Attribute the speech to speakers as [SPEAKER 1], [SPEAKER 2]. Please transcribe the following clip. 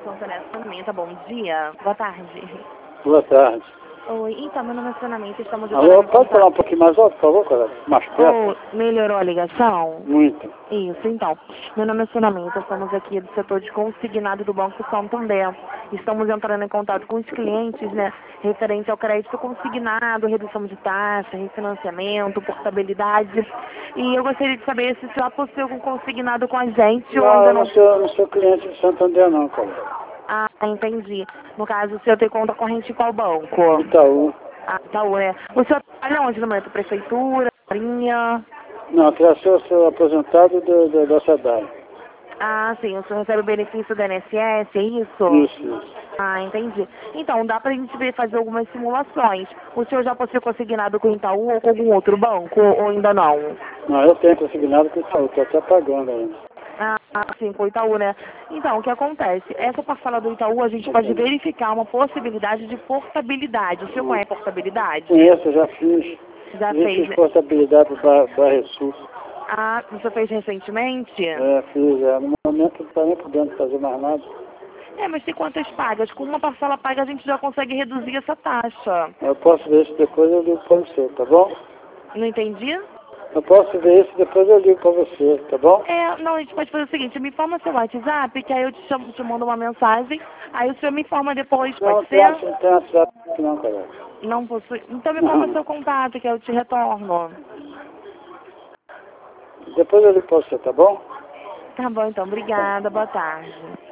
[SPEAKER 1] São Telefonamento, bom dia. Boa tarde.
[SPEAKER 2] Boa tarde.
[SPEAKER 1] Oi, então, meu nome é Sonamento, estamos...
[SPEAKER 2] Alô, pode falar um pouquinho mais alto, por favor, cara? Mais perto?
[SPEAKER 1] Melhorou a ligação?
[SPEAKER 2] Muito.
[SPEAKER 1] Isso, então. Meu nome é Sonamento, estamos aqui do setor de consignado do Banco Santander. Estamos entrando em contato com os clientes, né, referente ao crédito consignado, redução de taxa, refinanciamento, portabilidade. E eu gostaria de saber se já possui algum consignado com a gente ou
[SPEAKER 2] Não,
[SPEAKER 1] ainda
[SPEAKER 2] eu
[SPEAKER 1] não...
[SPEAKER 2] não sou cliente de Santander não, cara.
[SPEAKER 1] Ah, entendi. No caso, o senhor tem conta corrente em qual banco?
[SPEAKER 2] Itaú.
[SPEAKER 1] Ah, Itaú, é. O senhor trabalha onde no momento? Prefeitura, Marinha?
[SPEAKER 2] Não, eu sou aposentado da SEDAI.
[SPEAKER 1] Ah, sim, o senhor recebe o benefício do INSS, é isso?
[SPEAKER 2] Isso.
[SPEAKER 1] Ah, entendi. Então, dá pra gente fazer algumas simulações. O senhor já possui consignado com o Itaú ou com algum outro banco, ou ainda não?
[SPEAKER 2] Não, eu tenho consignado com o Itaú, estou até pagando ainda.
[SPEAKER 1] Ah, sim, com o Itaú, né? Então, o que acontece? Essa parcela do Itaú, a gente pode verificar uma possibilidade de portabilidade. O senhor conhece portabilidade?
[SPEAKER 2] Conheço, já fiz.
[SPEAKER 1] Já
[SPEAKER 2] Já
[SPEAKER 1] fez,
[SPEAKER 2] fiz
[SPEAKER 1] né?
[SPEAKER 2] portabilidade da Ressus.
[SPEAKER 1] Ah, o senhor fez recentemente?
[SPEAKER 2] É, fiz. No momento não está nem podendo fazer mais nada.
[SPEAKER 1] É, mas tem quantas pagas? Com uma parcela paga a gente já consegue reduzir essa taxa.
[SPEAKER 2] Eu posso ver isso depois, eu ligo para você, tá bom?
[SPEAKER 1] Não entendi?
[SPEAKER 2] Eu posso ver isso depois, eu ligo para você, tá bom?
[SPEAKER 1] É, não, a gente pode fazer o seguinte, me informa seu WhatsApp, que aí eu te mando uma mensagem, aí o senhor me informa depois,
[SPEAKER 2] Não,
[SPEAKER 1] pode ser?
[SPEAKER 2] não tem WhatsApp não, cara.
[SPEAKER 1] Não possui. Então me informa
[SPEAKER 2] Não.
[SPEAKER 1] seu contato, que aí eu te retorno.
[SPEAKER 2] Depois eu ligo para você, tá bom?
[SPEAKER 1] Tá bom, então, obrigada, boa tarde.